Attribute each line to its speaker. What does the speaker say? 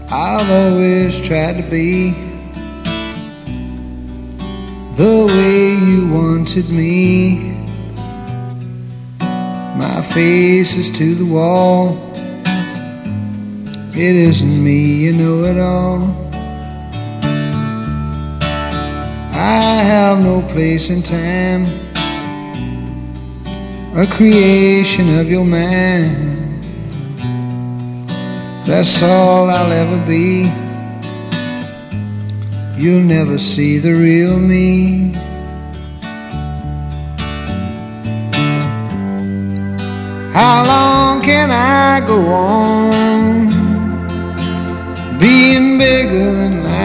Speaker 1: I've always tried to be the way you wanted me. My face is to the wall. It isn't me, you know it all. I have no place in time, a creation of your mind. That's all I'll ever be. You'll never see the real me. How long can I go on being bigger than life?